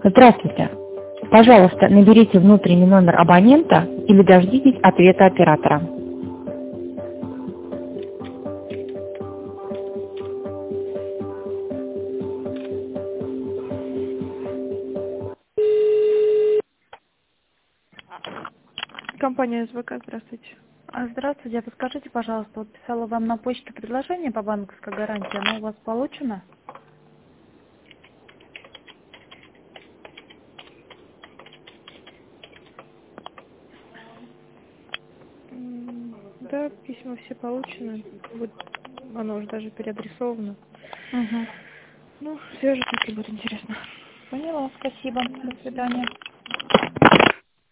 Здравствуйте. Пожалуйста, наберите внутренний номер абонента или дождитесь ответа оператора. Компания СВК, здравствуйте. Здравствуйте, подскажите, пожалуйста, вот писала вам на почту предложение по банковской гарантии, оно у вас получено? Да, письма все получены. Вот оно уже даже переадресовано. Угу. Ну, свяжитесь, если будет интересно. Поняла, спасибо, до свидания.